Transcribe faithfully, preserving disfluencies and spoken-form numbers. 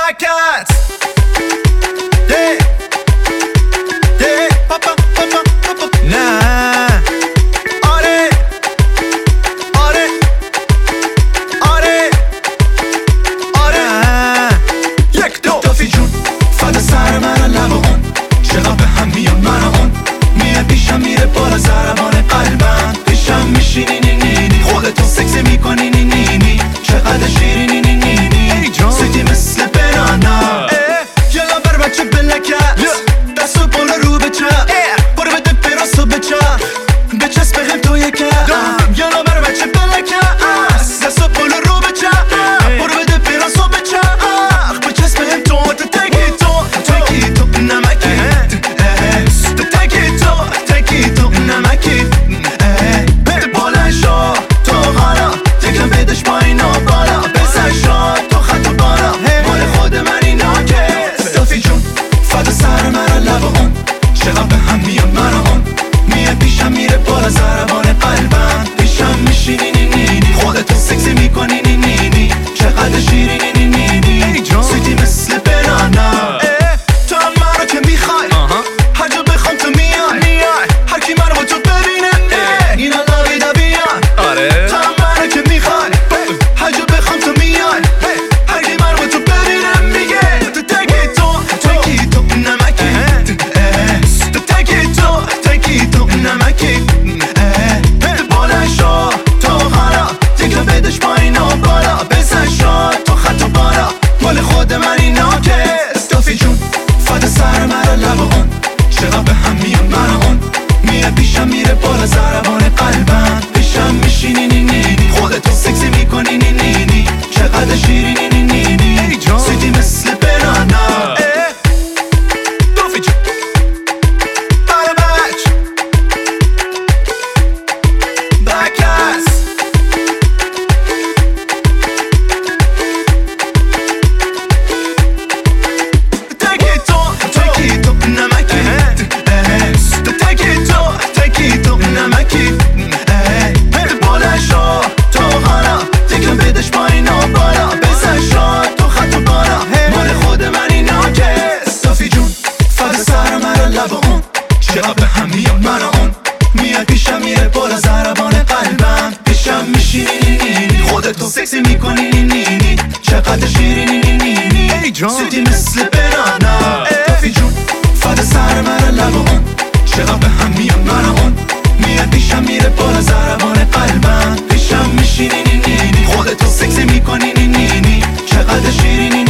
Cats. Yeah. Yeah. Papa, papa, papa. Nah. آره. آره. آره. آره. یک دو تافی جون فدا سر من لب اون چقدر به هم میان من اون میه پیشم میره بالا ضربان قلبم پیشم میشینی نی نی نی خودتو سکسی میکنی نی نی نی چقدر شیرینی نی نی نی سیدی مثل بنانا یلا بر بچه بلکت دستو بالا رو به چپ برو بده براسو به چپ بچسب به هم تو یکم یلا بر بچه بلکت دستو بالا رو به چپ برو بده براسو به چپ بچسب به هم تو تکی تو تکی تو نمکی تکی تو تکی تو نمکی بالا شو تو حالا یکم بدش پایینا بالا بزن شو تو خط و بالا مال خود من اینا که صافی جون فدا سر من لب اون چقدر به هم میان من اون میه پیشم میره بالا ضربان قلبم پیشم میشینی نی نی نی خودتو سکسی میکنی نی نی نی چقدر شیرینی نی نی نی سیدی مثل بنانا تو هم منو که میخوای هر جا بخوام تو میای هر کی منو با تو ببینه اینا لاویدا بیان تو هم منو که میخوای هر جا بخوام تو میای هر کی منو با تو ببینه میگه تو تکی تو تکی تو نمکی تو تکی تو تکی تو نمکی بالا شو تو حالا یکم بدش پایین و بالا بزن شو تو خط و بالا مال خود من اینا که استافی جون فدا سر من لب اون چقدر به هم میان من اون میه پیشم میره بالا ضربان قلبم پیشم میشینی نی نی نی خودتو سکسی میکنی نی نی نی چقدر شیرینی نی نی نی سیدی مثل بنانا استافی جون بله بچ بکس تکی تو تکی تو نمکی تو تکی تو تکی تو نمکی بالا شو تو حالا یکم بدش پایین و بالا بزن شو تو خط و بالا مال خود من اینا که صافی جون فدا سر من لب اون چقدر به هم میان من اون میاد پیشم میره بالا ضربان قلبم پیشم میشینی نی نی نی خودتو سکسی میکنی نی نی نی چقدر شیرینی نی نی نی سیدی مثل بنانا صافی جون فدا سر من لب اون چقدر به هم میان من اون میاد پیشم میره بالا ضربان قلبم پیشم میشینی نی نی نی خودتو سکسی میکنی نی نی نی چقدر شیرینی